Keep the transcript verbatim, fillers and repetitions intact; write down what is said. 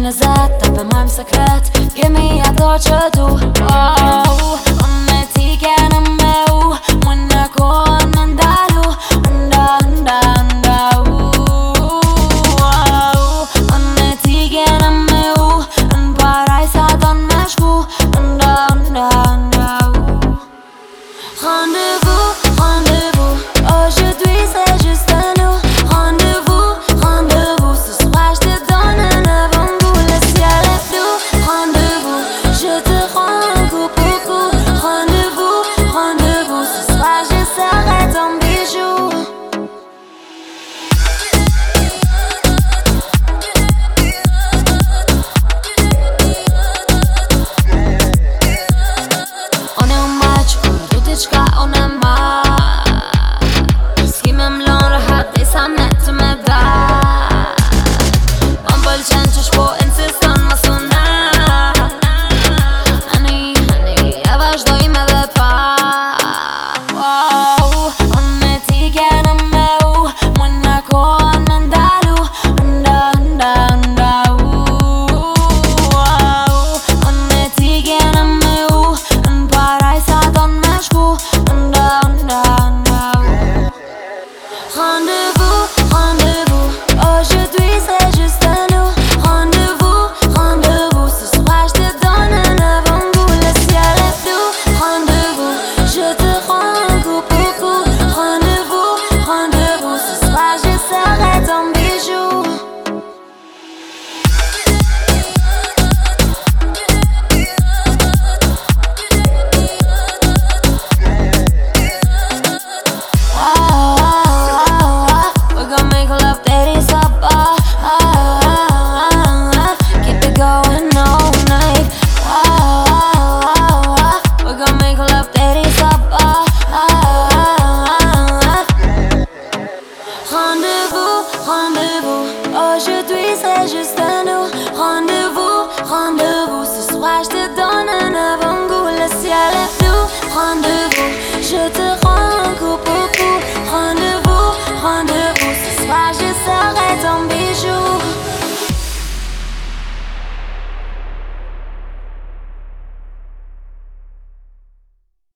une lezet, ta për marrë sekret. Kemi ato që du, oh, unë e ti kene me u. Mën në kohën në ndalu, nda, nda, nda, uh, uh, unë e ti kene me u. Në paraj sa ton me shku, nda, nda, nda, uh. Rendez-vous, rendez-vous, aujourd'hui c'est juste nous. Rendez-vous, rendez-vous, ce soir je te donne un avant-goût. Le ciel est bleu, rendez-vous, je te rends un coup pour coup. Rendez-vous, rendez-vous, ce soir je serai ton bijou. On est au match, on tout est chka, on est mal. S'ki me mlon rahat, dhe sa me të me da. Më pëlqen që shpo insiston më suna. Honey, honey, e vazhdoj me dhe pa. Wow, unë e ti kene me u. Mën në kohën në ndalu, nda, nda, nda, uh, wow, unë e ti kene me u. Në paraj sa ton me shku, nda, nda, nda, uh. Rendez-vous, rendez-vous, aujourd'hui c'est juste nous. Rendez-vous, rendez-vous, ce soir je te donne un avant-goût. Le ciel est bleu, rendez-vous, je te rends un coup pour coup. Rendez-vous, rendez-vous, ce soir je serai ton bijou. Ah, ah, ah, we're gonna make love ladies up, ah, ah, ah, keep it going all night. Ah, ah, ah, we're gonna make love ladies up, ah, ah, ah. Rendez-vous, rendez-vous, aujourd'hui c'est juste